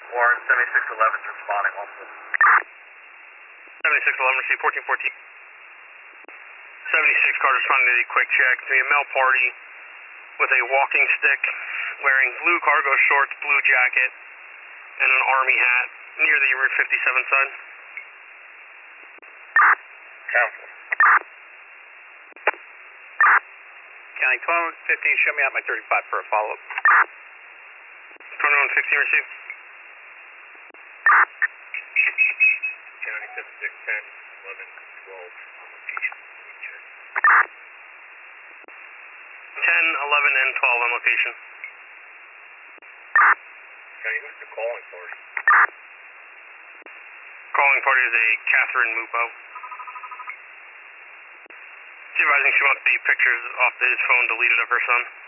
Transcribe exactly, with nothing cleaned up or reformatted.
Warren, seventy-six eleven is responding also. seventy-six eleven, receive fourteen fourteen. seventy-six car responding to the quick check. To a male party with a walking stick, wearing blue cargo shorts, blue jacket, and an army hat near the Route fifty-seven side. Council. County twenty-one fifteen, show me out my thirty-five for a follow-up. twenty-one fifteen, receive. County seventy-six ten, eleven, twelve on location. ten, eleven, and twelve on location. County, who's the calling party? Calling party is a Catherine Mupo. She's advising she wants the pictures off his phone deleted of her son.